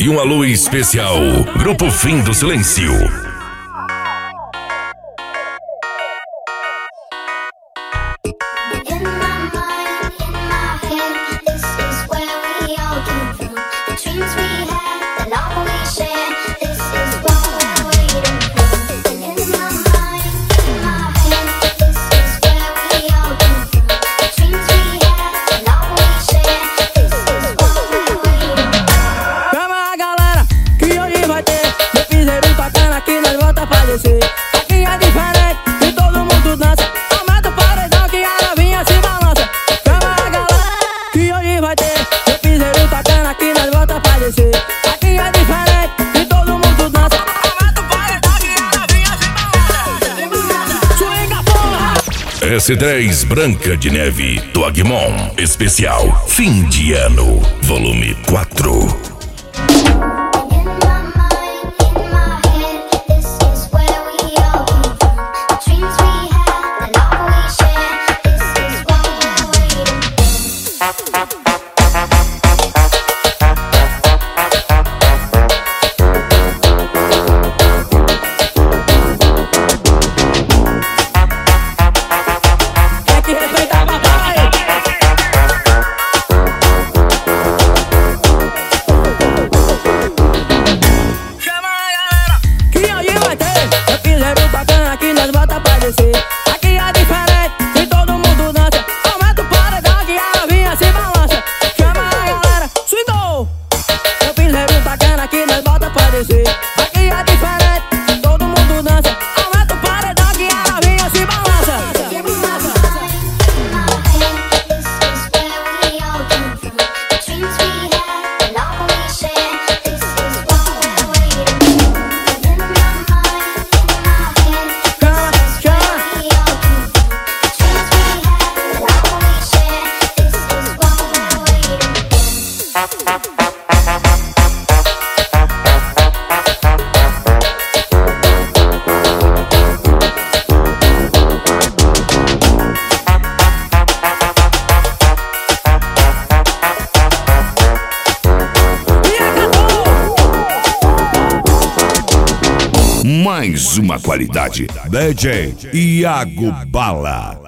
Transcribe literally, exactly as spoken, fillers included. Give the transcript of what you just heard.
E um alô especial, Grupo Fim do Silêncio. Aqui é diferente e todo mundo dança. Aumenta o paredão que a novinha se balança. Chama a galera que hoje vai ter meu piseiro tocando aqui nas voltas pra descer. Aqui é diferente e todo mundo dança. Aumenta o paredão que a novinha se balança. Swinga, porra! S dez Branca de Neve do Agmon. Especial Fim de Ano, volume quatro. Aqui é diferente e todo mundo dança. Aumenta o paredão que a novinha se balança. Chama a galera, swingou. Meu piseiro tacando aqui nas botas pra descer. Aqui é diferente e todo mundo dança. Aumenta o paredão que a novinha se balança. Mais uma qualidade. D J Iago Bala.